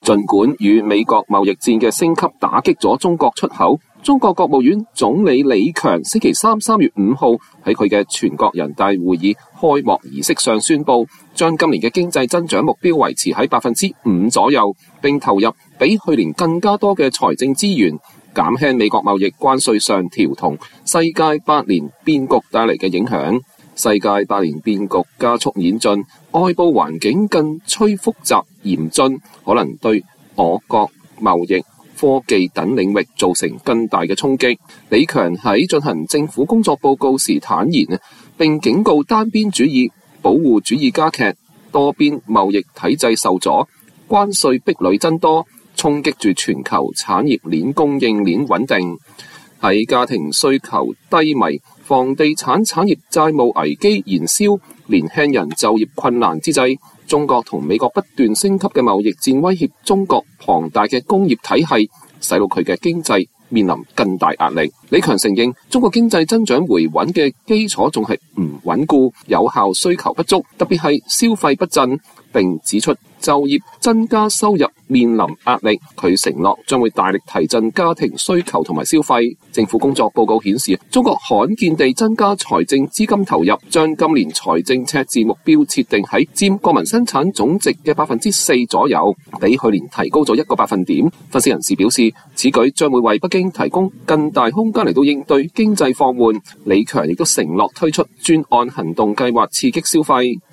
儘管與美國貿易戰嘅升級打擊咗中國出口，中國國務院總理李強星期三3月5號喺佢嘅全國人大會議開幕儀式上宣布，將今年嘅經濟增長目標維持喺5%左右，並投入比去年更加多嘅財政資源，減輕美國貿易關稅上調同世界百年變局帶嚟嘅影響。世界百年變局加速演進，外部環境更趨複雜嚴峻，可能對我國貿易、科技等領域造成更大嘅衝擊。李強喺進行政府工作報告時坦言，並警告單邊主義、保護主義加劇，多邊貿易體制受阻，關稅壁壘增多，衝擊住全球產業鏈供應鏈穩定。喺家庭需求低迷、房地產產業債務危機燃燒、年輕人就業困難之際，中國同美國不斷升級嘅貿易戰威脅中國龐大嘅工業體系，使到佢嘅經濟面臨更大壓力。李強承認，中國經濟增長回穩嘅基礎仲係唔穩固，有效需求不足，特別係消費不振，並指出就業增加收入面臨壓力。佢承諾將會大力提振家庭需求同埋消費。政府工作報告顯示，中國罕見地增加財政資金投入，將今年財政赤字目標設定喺佔國民生產總值嘅4%左右，比去年提高咗1個百分點。分析人士表示，此舉將會為北京提供更大空間嚟到應對經濟放緩。李強亦都承諾推出專案行動計劃刺激消費。